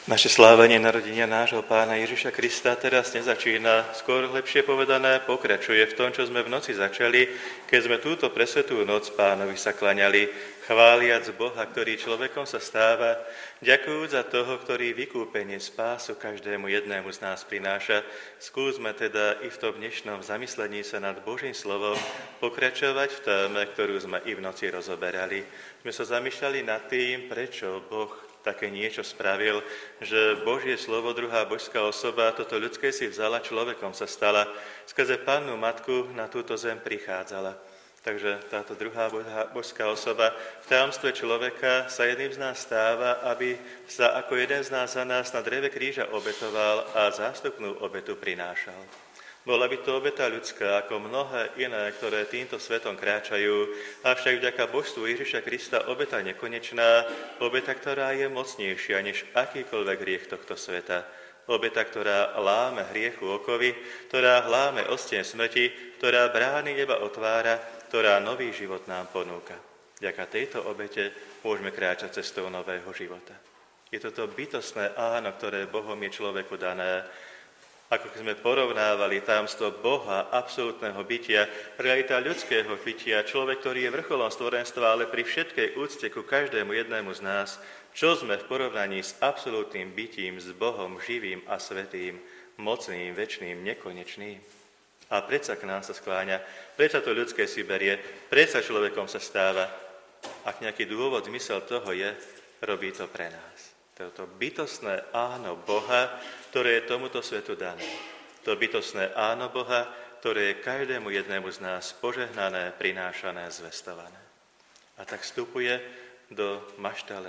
Naše slávenie narodenia nášho Pána Ježiša Krista teraz nezačína, skôr lepšie povedané pokračuje v tom, čo sme v noci začali, keď sme túto presvetú noc Pánovi sa klaňali, chváliac Boha, ktorý človekom sa stáva, ďakujúc za toho, ktorý vykúpenie spásu každému jednému z nás prináša. Skúsme teda i v tom dnešnom zamyslení sa nad Božím slovom pokračovať v téme, ktorú sme i v noci rozoberali. Sme sa zamýšľali nad tým, prečo Boh také niečo spravil, že Božie slovo, druhá božská osoba, toto ľudské si vzala, človekom sa stala, skrze Pannu Matku na túto zem prichádzala. Takže táto druhá božská osoba v tajomstve človeka sa jedným z nás stáva, aby sa ako jeden z nás za nás na dreve kríža obetoval a zástupnú obetu prinášal. Bola by to obeta ľudská, ako mnohé iné, ktoré týmto svetom kráčajú, avšak vďaka božstvu Ježiša Krista obeta nekonečná, obeta, ktorá je mocnejšia než akýkoľvek hriech tohto sveta. Obeta, ktorá láme hriechu okovy, ktorá láme ostien smrti, ktorá brány neba otvára, ktorá nový život nám ponúka. Vďaka tejto obete môžeme kráčať cestou nového života. Je toto bytostné áno, ktoré Bohom je človeku dané. Ako sme porovnávali tajomstvo Boha, absolútneho bytia, realita ľudského bytia, človek, ktorý je vrcholom stvorenstva, ale pri všetkej úcte ku každému jednému z nás, čo sme v porovnaní s absolútnym bytím, s Bohom živým a svätým, mocným, večným, nekonečným. A predsa k nám sa skláňa, predsa to ľudské si berie, predsa človekom sa stáva. Ak nejaký dôvod, zmysel toho je, robí to pre nás. To bytostné áno Boha, ktoré je tomuto svetu dané. To bytostné áno Boha, ktoré je každému jednému z nás požehnané, prinášané, zvestované. A tak vstupuje do maštale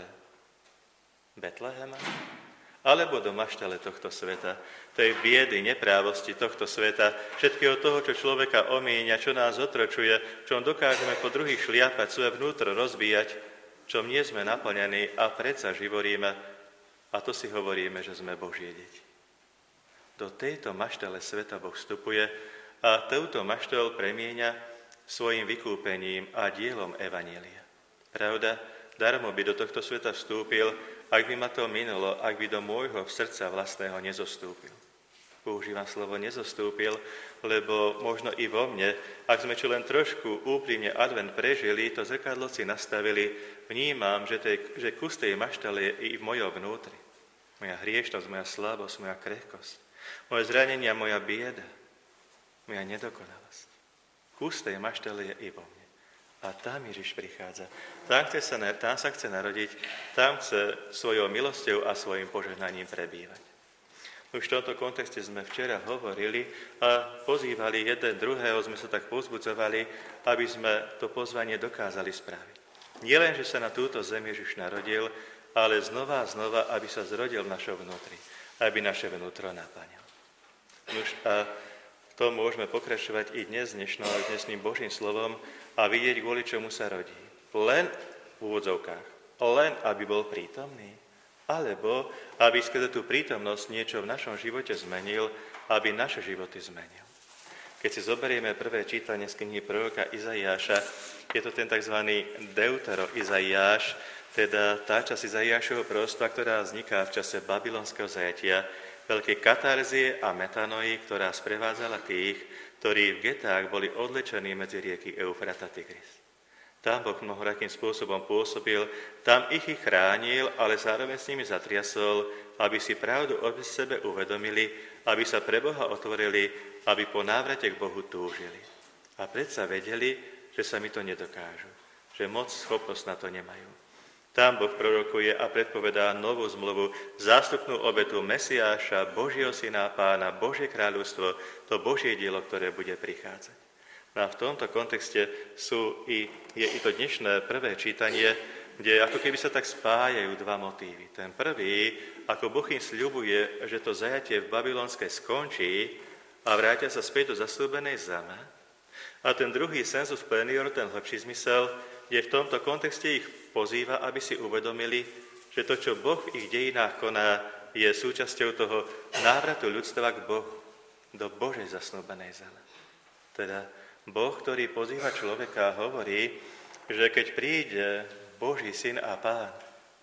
Betlehema, alebo do maštale tohto sveta, tej biedy, neprávosti tohto sveta, všetkého toho, čo človeka omíňa, čo nás otročuje, čom dokážeme po druhých šliapať, svoje vnútro rozbíjať, čom nie sme naplnení a predsa živoríme, a to si hovoríme, že sme Božie deti. Do tejto maštale sveta Boh vstupuje a touto maštal premieňa svojim vykúpením a dielom evanjelia. Pravda, darmo by do tohto sveta vstúpil, ak by ma to minulo, ak by do môjho srdca vlastného nezostúpil. Používam slovo nezostúpil, lebo možno i vo mne, ak sme čo len trošku úprimne advent prežili, to zrkadlo si nastavili, vnímam, že kus tej maštale je i v mojom vnútri. Moja hriešnosť, moja slabosť, moja krehkosť, moje zranenia, moja bieda, moja nedokonalosť. Kus tej maštale je i vo mne. A tam Ježiš prichádza. Tam sa chce narodiť, tam chce svojou milosťou a svojim požehnaním prebývať. Už v tomto kontexte sme včera hovorili a pozývali jeden druhého, sme sa tak povzbudzovali, aby sme to pozvanie dokázali spraviť. Nie len, že sa na túto zem Ježiš narodil, ale znova a znova, aby sa zrodil v našom vnútri, aby naše vnútro naplnil. A v tom môžeme pokračovať i dnesným Božím slovom a vidieť, kvôli čomu sa rodí. Len v úvodzovkách, len aby bol prítomný, alebo aby skrze tú prítomnosť niečo v našom živote zmenil, aby naše životy zmenil. Keď si zoberieme prvé čítanie z knihy proroka Izaiáša, je to ten tzv. Deutero Izaiáš, teda tá časť Izaiášovho proroctva, ktorá vzniká v čase babylonského zajatia, veľkej katarzie a metanoi, ktorá sprevádzala tých, ktorí v getách boli odlečení medzi rieky Eufrat a Tigris. Tam Boh mnohorakým spôsobom pôsobil, tam ich chránil, ale zároveň s nimi zatriasol, aby si pravdu o sebe uvedomili, aby sa pre Boha otvorili, aby po návrate k Bohu túžili. A predsa vedeli, že sa mi to nedokážu, že moc, schopnosť na to nemajú. Tam Boh prorokuje a predpovedá novú zmluvu, zástupnú obetu Mesiáša, Božieho syna Pána, Božie kráľovstvo, to Božie dielo, ktoré bude prichádzať. No a v tomto kontexte je i to dnešné prvé čítanie, kde ako keby sa tak spájajú dva motívy. Ten prvý, ako Boh im sľubuje, že to zajatie v babylonskej skončí a vrátia sa späť do zasľúbenej zeme. A ten druhý sensus plenior, ten hlbší zmysel, kde v tomto kontexte ich pozýva, aby si uvedomili, že to, čo Boh v ich dejinách koná, je súčasťou toho návratu ľudstva k Bohu, do Božej zasnúbenej zeme. Teda Boh, ktorý pozýva človeka, hovorí, že keď príde Boží syn a Pán,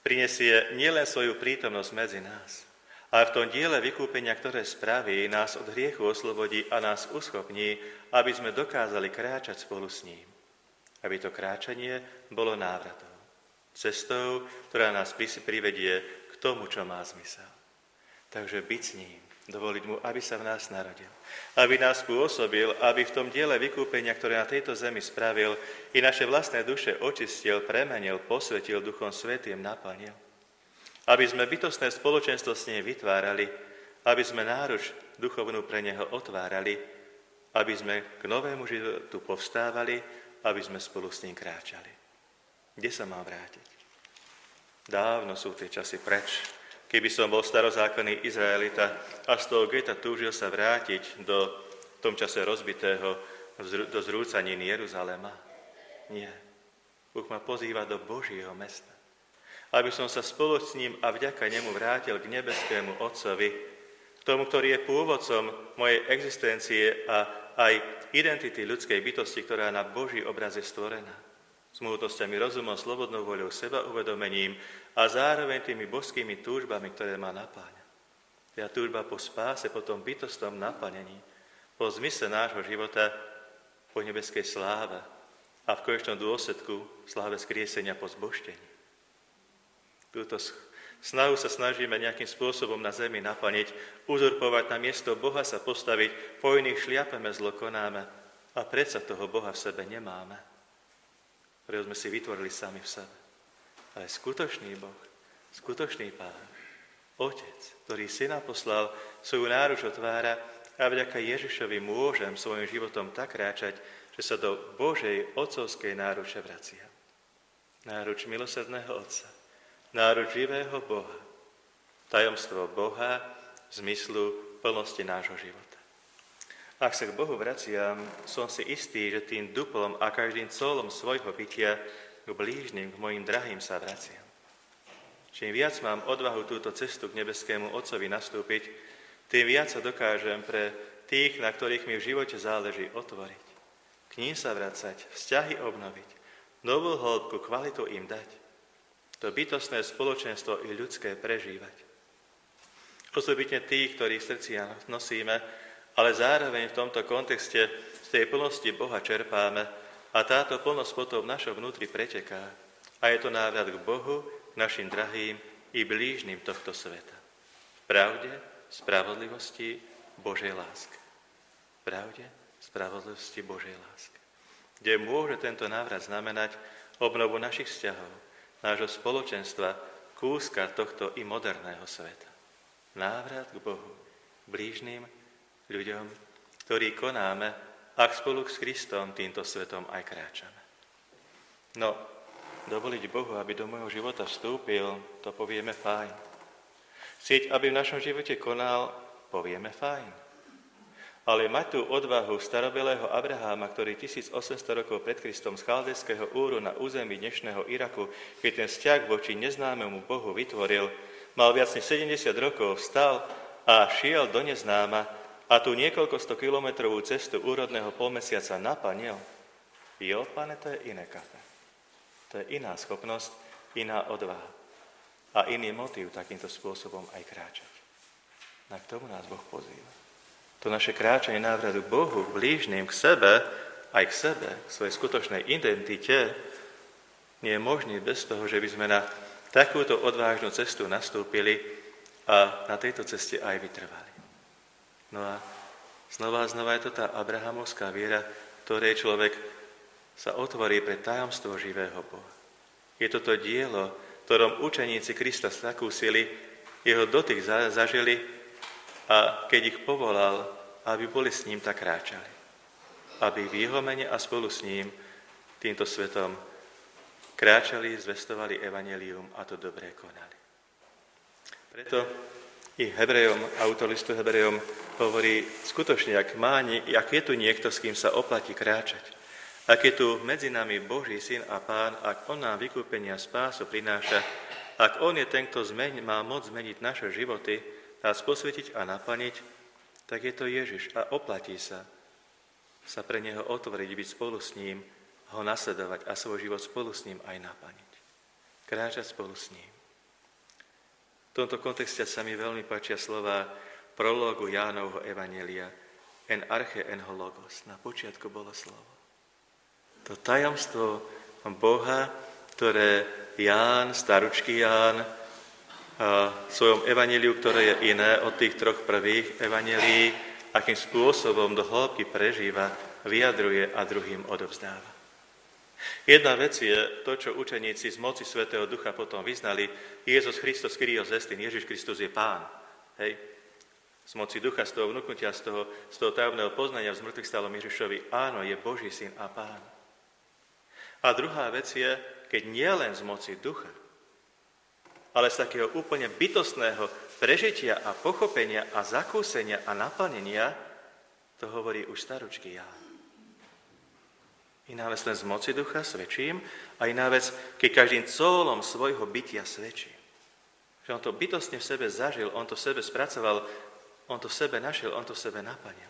Prinesie nielen svoju prítomnosť medzi nás, ale v tom diele vykúpenia, ktoré spraví, nás od hriechu oslobodí a nás uschopní, aby sme dokázali kráčať spolu s ním. Aby to kráčanie bolo návratom. Cestou, ktorá nás privedie k tomu, čo má zmysel. Takže byť s ním, dovoliť mu, aby sa v nás narodil. Aby nás pôsobil, aby v tom diele vykúpenia, ktoré na tejto zemi spravil, i naše vlastné duše očistil, premenil, posvetil, Duchom Svätým naplnil. Aby sme bytostné spoločenstvo s ním vytvárali, aby sme náruč duchovnú pre neho otvárali, aby sme k novému životu povstávali, aby sme spolu s ním kráčali. Kde sa mám vrátiť? Dávno sú tie časy preč. Keby som bol starozákonný Izraelita a z toho geta túžil sa vrátiť do v tom čase rozbitého do zrúcanín Jeruzalema. Nie. Boh ma pozýva do Božieho mesta. Aby som sa spolu s ním a vďaka nemu vrátil k nebeskému Otcovi, k tomu, ktorý je pôvodcom mojej existencie a aj identity ľudskej bytosti, ktorá na Boží obraz je stvorená. S mútosťami rozumom, slobodnou voľou, seba uvedomením a zároveň tými božskými túžbami, ktoré ma napáňa. Ja túžba po spáse, po tom bytostnom naplnení, po zmysle nášho života, po nebeskej sláve a v konečnom dôsledku sláve skriesenia po zbožtení. Túto snahu sa snažíme nejakým spôsobom na zemi naplniť, uzurpovať na miesto Boha sa postaviť, po iných šliapeme, zlo konáme a predsa toho Boha v sebe nemáme, ktorého sme si vytvorili sami v sebe. Ale skutočný Boh, skutočný Pán, Otec, ktorý Syna poslal, svoju náruč otvára a vďaka Ježišovi môžem svojim životom tak kráčať, že sa do Božej otcovskej náruče vraciam. Náruč milosrdného Otca, náruč živého Boha, tajomstvo Boha v zmyslu plnosti nášho života. Ak sa k Bohu vraciam, som si istý, že tým duplom a každým colom svojho bytia k blížnym, k mojim drahým sa vraciam. Čím viac mám odvahu túto cestu k nebeskému Otcovi nastúpiť, tým viac sa dokážem pre tých, na ktorých mi v živote záleží, otvoriť. K ním sa vracať, vzťahy obnoviť, novú hĺbku, kvalitu im dať. To bytostné spoločenstvo i ľudské prežívať. Osobitne tých, ktorých v srdci nosíme, ale zároveň v tomto kontexte z tej plnosti Boha čerpáme a táto plnosť potom v našom vnútri preteká. A je to návrat k Bohu, našim drahým i blížnym tohto sveta. V pravde, spravodlivosti, Božej láske. V pravde, spravodlivosti, Božej láske. Kde môže tento návrat znamenať obnovu našich vzťahov, nášho spoločenstva, kúska tohto i moderného sveta. Návrat k Bohu, blížnym ľuďom, ktorí konáme, ak spolu s Kristom týmto svetom aj kráčame. No, dovoliť Bohu, aby do môjho života vstúpil, to povieme fajn. Chcieť, aby v našom živote konal, povieme fajn. Ale mať tú odvahu starobelého Abraháma, ktorý 1800 rokov pred Kristom z chaldejského Úru na území dnešného Iraku, keď ten vzťah voči neznámemu Bohu vytvoril, mal viac než 70 rokov, vstal a šiel do neznáma a tú niekoľko 100 kilometrovú cestu úrodného polmesiaca naplnil. Jo, pane, to je iné kafe. To je iná schopnosť, iná odvaha a iný motív takýmto spôsobom aj kráčať. A k tomu nás Boh pozýva. To naše kráčanie návratu k Bohu, k blížnym, k sebe, aj k sebe, k svojej skutočnej identite, nie je možný bez toho, že by sme na takúto odvážnu cestu nastúpili a na tejto ceste aj vytrvali. No a znova je to tá abrahamovská viera, ktorej človek sa otvorí pre tajomstvo živého Boha. Je toto dielo, v ktorom učeníci Krista zakúsili, jeho dotyk zažili a keď ich povolal, aby boli s ním, tak kráčali. Aby v jeho mene a spolu s ním týmto svetom kráčali, zvestovali evanjelium a to dobre konali. Preto i Hebrejom, autor listu Hebrejom hovorí skutočne, ak je tu niekto, s kým sa oplatí kráčať, ak je tu medzi nami Boží Syn a Pán, ak on nám vykúpenia spásu prináša, ak on je ten, kto má moc zmeniť naše životy, nás posvetiť a naplniť, tak je to Ježiš a oplatí sa pre neho otvoriť, byť spolu s ním, ho nasledovať a svoj život spolu s ním aj naplniť. Kráčať spolu s ním. V tomto kontexte sa mi veľmi páčia slova prológu Jánovho evanjelia. En arche en ho logos. Na počiatku bolo slovo. To tajomstvo Boha, ktoré Ján, staručký Ján, v svojom evanjeliu, ktoré je iné od tých troch prvých evanjelií, akým spôsobom do hĺbky prežíva, vyjadruje a druhým odovzdáva. Jedna vec je to, čo učeníci z moci Svätého Ducha potom vyznali. Jezus Christos Kyrios estin, Ježiš Kristus je Pán. Hej. Z moci Ducha, z toho vnúknutia, z toho tajomného poznania v zmrtvých stálom Ježišovi, áno, je Boží syn a Pán. A druhá vec je, keď nie len z moci Ducha, ale z takého úplne bytostného prežitia a pochopenia a zakúsenia a naplnenia, to hovorí už staručký Ján. Iná vec len z moci Ducha svedčím a iná vec, keď každým cólom svojho bytia svedčím. Že on to bytostne v sebe zažil, on to v sebe spracoval, on to v sebe našiel, on to v sebe naplnil.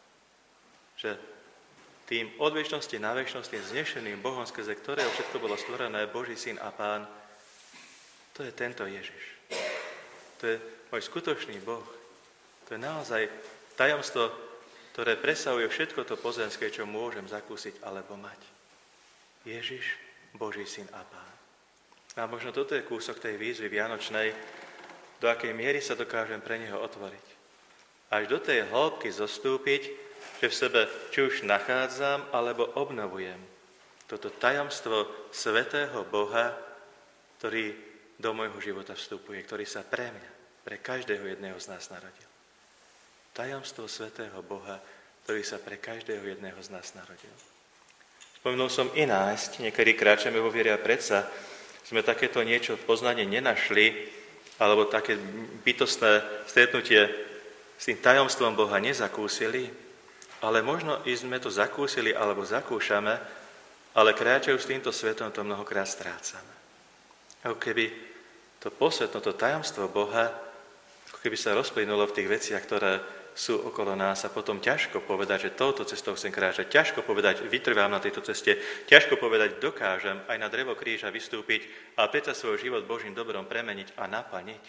Že tým od večnosti na večnosť je znešeným Bohom, skrze ktorého všetko bolo stvorené, Boží syn a Pán, to je tento Ježiš. To je môj skutočný Boh. To je naozaj tajomstvo, ktoré presahuje všetko to pozemské, čo môžem zakúsiť alebo mať. Ježiš, Boží syn a Pán. A možno toto je kúsok tej výzvy vianočnej, do akej miery sa dokážem pre neho otvoriť. Až do tej hĺbky zostúpiť, že v sebe či už nachádzam, alebo obnovujem toto tajomstvo svätého Boha, ktorý do môjho života vstupuje, ktorý sa pre mňa, pre každého jedného z nás narodil. Tajomstvo svätého Boha, ktorý sa pre každého jedného z nás narodil. Spomenul som i nájsť, niekedy kráčame vo viere a predsa sme takéto niečo poznanie nenašli, alebo také bytostné stretnutie s tým tajomstvom Boha nezakúsili, ale možno i sme to zakúsili alebo zakúšame, ale kráčajú s týmto svetom to mnohokrát strácame. Ako keby to posvetno, to tajomstvo Boha, ako keby sa rozplynulo v tých veciach, ktoré sú okolo nás a potom ťažko povedať, že touto cestou chcem kráčať, ťažko povedať, vytrvám na tejto ceste, ťažko povedať, dokážem aj na drevo kríža vystúpiť a predsa svoj život Božím dobrom premeniť a naplniť.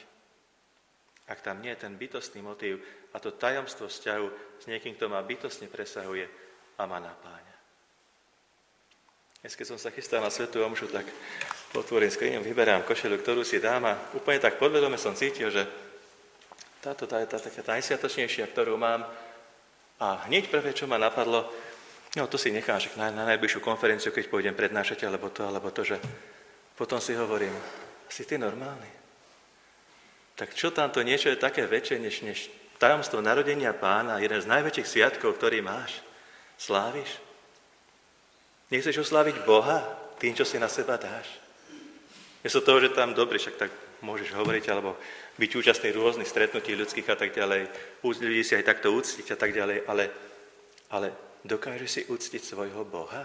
Ak tam nie je ten bytostný motív a to tajomstvo vzťahu s niekým, kto ma bytostne presahuje a ma napáňa. Dnes, keď som sa chystal na svätú omšu, tak otvorím skriňu, vyberám košeľu, ktorú si dám a úplne tak podvedome som cítil, že táto je taká najsviatočnejšia, ktorú mám. A hneď prvé, čo ma napadlo, no to si nechám však na najbližšiu konferenciu, keď pôjdem prednášať, alebo to, že potom si hovorím, si ty normálny? Tak čo tamto niečo je také väčšie, než tajomstvo narodenia Pána, jeden z najväčších sviatkov, ktorý máš? Sláviš? Nechceš osláviť Boha tým, čo si na seba dáš? Miesto toho, že tam dobre, však tak môžeš hovoriť, alebo byť účastný rôznych stretnutí ľudských a tak ďalej, ľudí si aj takto úctiť a tak ďalej, ale dokážeš si úctiť svojho Boha?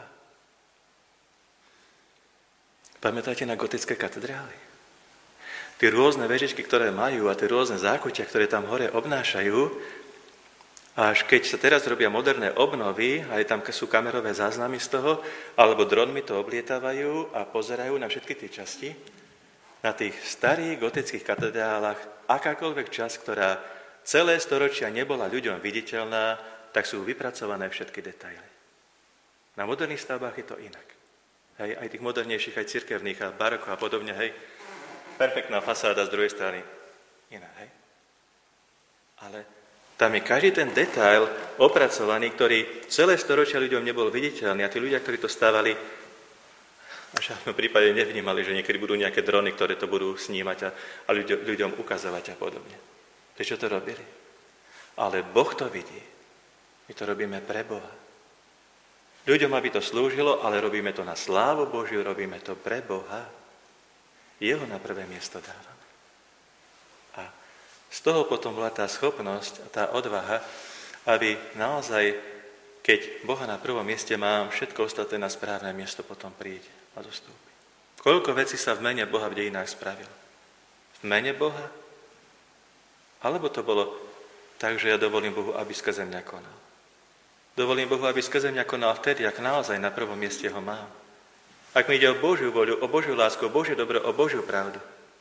Pamätáte na gotické katedrály? Tie rôzne vežičky, ktoré majú a tie rôzne zákutia, ktoré tam hore obnášajú, až keď sa teraz robia moderné obnovy, aj tam sú kamerové záznamy z toho, alebo dronmi to oblietavajú a pozerajú na všetky tie časti, na tých starých gotických katedrálach, akákoľvek časť, ktorá celé storočia nebola ľuďom viditeľná, tak sú vypracované všetky detaily. Na moderných stavbách je to inak. Hej, aj tých modernejších, aj cirkevných a barokov a podobne, hej, perfektná fasáda z druhej strany. Iná, hej. Ale tam je každý ten detail opracovaný, ktorý celé storočia ľuďom nebol viditeľný a tí ľudia, ktorí to stávali, v žiadnom prípade nevnímali, že niekedy budú nejaké drony, ktoré to budú snímať a ľuďom ukazovať a podobne. Prečo to robili? Ale Boh to vidí. My to robíme pre Boha. Ľuďom, aby to slúžilo, ale robíme to na slávu Božiu, robíme to pre Boha. Jeho na prvé miesto dávame. A z toho potom bola tá schopnosť a tá odvaha, aby naozaj, keď Boha na prvom mieste mám, všetko ostatné na správne miesto potom príde a dostúpi. Koľko vecí sa v mene Boha v dejinách spravilo? V mene Boha? Alebo to bolo tak, že ja dovolím Bohu, aby skrze mňa konal? Dovolím Bohu, aby skrze mňa konal vtedy, ak naozaj na prvom mieste ho mám. Ak mi ide o Božiu voľu, o Božiu lásku, o Božie dobro, o Božiu pravdu.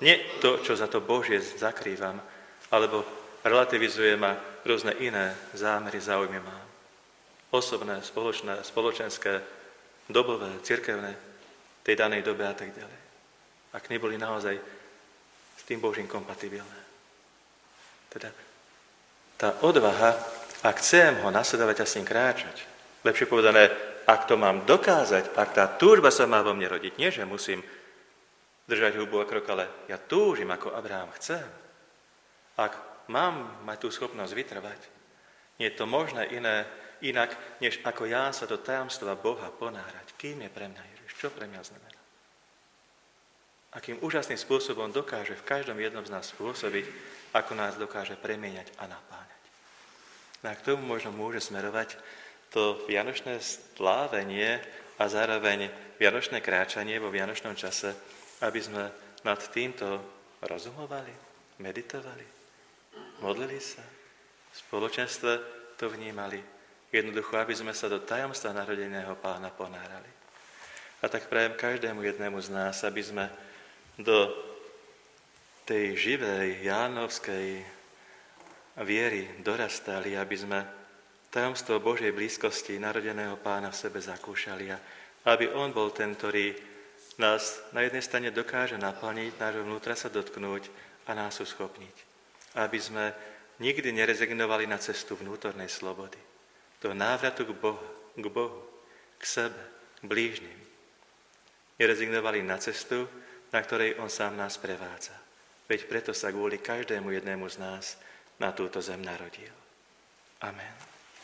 Nie to, čo za to Božie zakrývam, alebo relativizujem a rôzne iné zámery, záujmy mám. Osobné, spoločné, spoločenské, dobové, cirkevné, tej danej dobe a tak ďalej. Ak neboli naozaj s tým Božím kompatibilné. Teda tá odvaha, ak chcem ho nasledovať a s ním kráčať, lepšie povedané, ak to mám dokázať, ak tá túžba sa má vo mne rodiť, nie že musím držať hubu a krok, ale ja túžim, ako Abraham chcem. Ak mám mať tú schopnosť vytrvať, nie je to možné inak, než ako ja sa do tajomstva Boha ponárať. Kým je pre mňa Ježiš? Čo pre mňa znamená? Akým úžasným spôsobom dokáže v každom jednom z nás spôsobiť, ako nás dokáže premieňať a napáňať. No a k tomu možno môže smerovať to vianočné slávenie a zároveň vianočné kráčanie vo vianočnom čase, aby sme nad týmto rozumovali, meditovali, modlili sa, v spoločenstve to vnímali. Jednoducho, aby sme sa do tajomstva narodeného Pána ponárali. A tak prajem každému jednému z nás, aby sme do tej živej jánovskej viery dorastali, aby sme tajomstvo Božej blízkosti narodeného Pána v sebe zakúšali a aby On bol ten, ktorý nás na jednej strane dokáže naplniť, nášho vnútra sa dotknúť a nás uschopniť. Aby sme nikdy nerezignovali na cestu vnútornej slobody. Do návratu k Bohu, k sebe, k blížnym. Nerezignovali na cestu, na ktorej On sám nás prevádza. Veď preto sa kvôli každému jednému z nás na túto zem narodil. Amen.